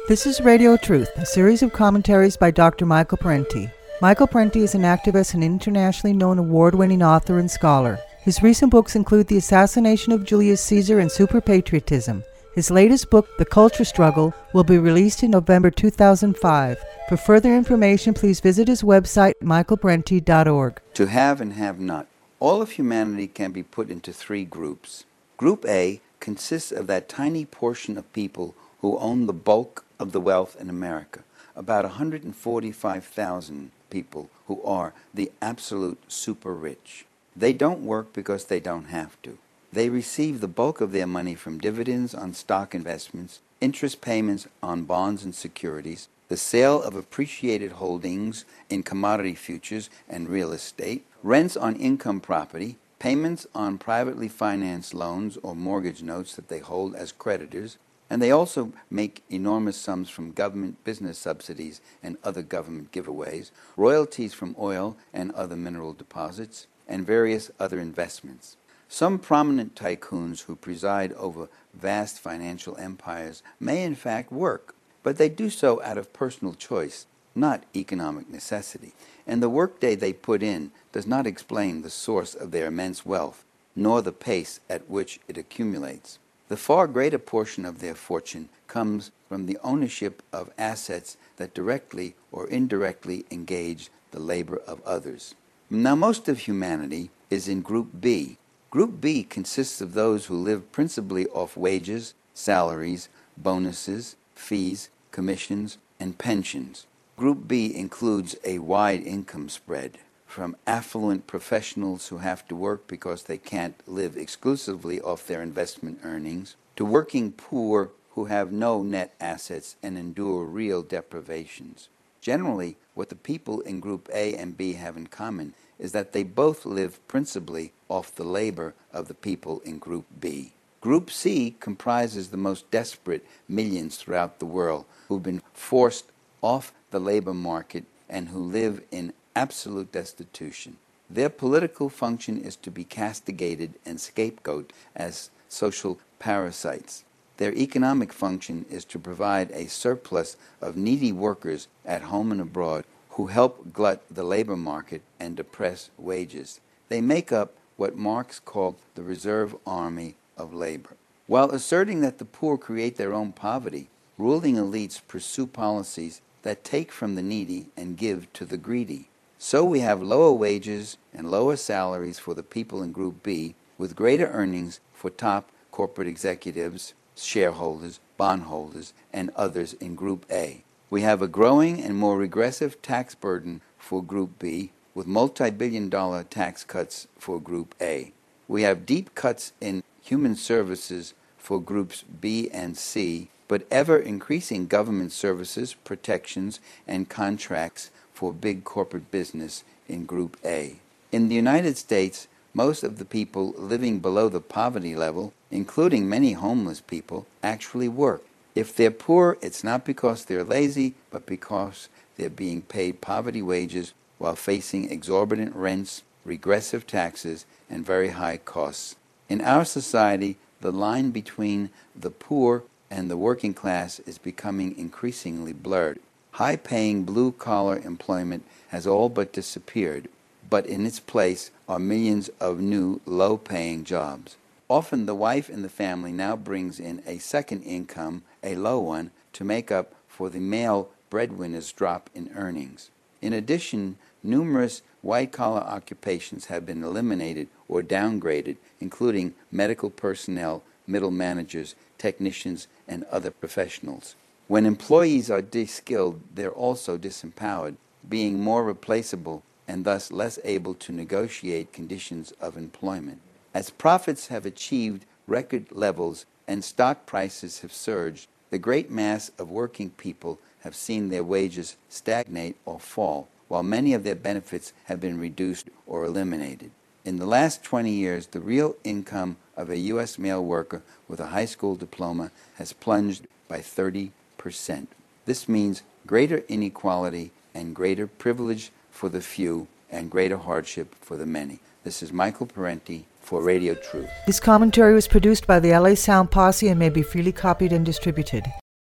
This is Radio Truth, a series of commentaries by Dr. Michael Parenti. Michael Parenti is an activist and internationally known award-winning author and scholar. His recent books include The Assassination of Julius Caesar and Super-Patriotism. His latest book, The Culture Struggle, will be released in November 2005. For further information, please visit his website, michaelparenti.org. To have and have not. All of humanity can be put into three groups. Group A consists of that tiny portion of people who own the bulk of the wealth in America, about 145,000 people who are the absolute super rich. They don't work because they don't have to. They receive the bulk of their money from dividends on stock investments, interest payments on bonds and securities, the sale of appreciated holdings in commodity futures and real estate, rents on income property, payments on privately financed loans or mortgage notes that they hold as creditors, and they also make enormous sums from government business subsidies and other government giveaways, royalties from oil and other mineral deposits, and various other investments. Some prominent tycoons who preside over vast financial empires may in fact work, but they do so out of personal choice, not economic necessity. And the workday they put in does not explain the source of their immense wealth, nor the pace at which it accumulates. The far greater portion of their fortune comes from the ownership of assets that directly or indirectly engage the labor of others. Now, most of humanity is in Group B. Group B consists of those who live principally off wages, salaries, bonuses, fees, commissions, and pensions. Group B includes a wide income spread, from affluent professionals who have to work because they can't live exclusively off their investment earnings, to working poor who have no net assets and endure real deprivations. Generally, what the people in Group A and B have in common is that they both live principally off the labor of the people in Group B. Group C comprises the most desperate millions throughout the world who've been forced off the labor market and who live in absolute destitution. Their political function is to be castigated and scapegoated as social parasites. Their economic function is to provide a surplus of needy workers at home and abroad who help glut the labor market and depress wages. They make up what Marx called the reserve army of labor. While asserting that the poor create their own poverty, ruling elites pursue policies that take from the needy and give to the greedy. So we have lower wages and lower salaries for the people in Group B, with greater earnings for top corporate executives, shareholders, bondholders, and others in Group A. We have a growing and more regressive tax burden for Group B, with multi-billion-dollar tax cuts for Group A. We have deep cuts in human services for Groups B and C, but ever-increasing government services, protections, and contracts for big corporate business in Group A. In the United States, most of the people living below the poverty level, including many homeless people, actually work. If they're poor, it's not because they're lazy, but because they're being paid poverty wages while facing exorbitant rents, regressive taxes, and very high costs. In our society, the line between the poor and the working class is becoming increasingly blurred. High-paying blue-collar employment has all but disappeared, but in its place are millions of new low-paying jobs. Often the wife in the family now brings in a second income, a low one, to make up for the male breadwinner's drop in earnings. In addition, numerous white-collar occupations have been eliminated or downgraded, including medical personnel, middle managers, technicians, and other professionals. When employees are de-skilled, they're also disempowered, being more replaceable and thus less able to negotiate conditions of employment. As profits have achieved record levels and stock prices have surged, the great mass of working people have seen their wages stagnate or fall, while many of their benefits have been reduced or eliminated. In the last 20 years, the real income of a U.S. male worker with a high school diploma has plunged by 30%. This means greater inequality and greater privilege for the few and greater hardship for the many. This is Michael Parenti for Radio Truth. This commentary was produced by the LA Sound Posse and may be freely copied and distributed.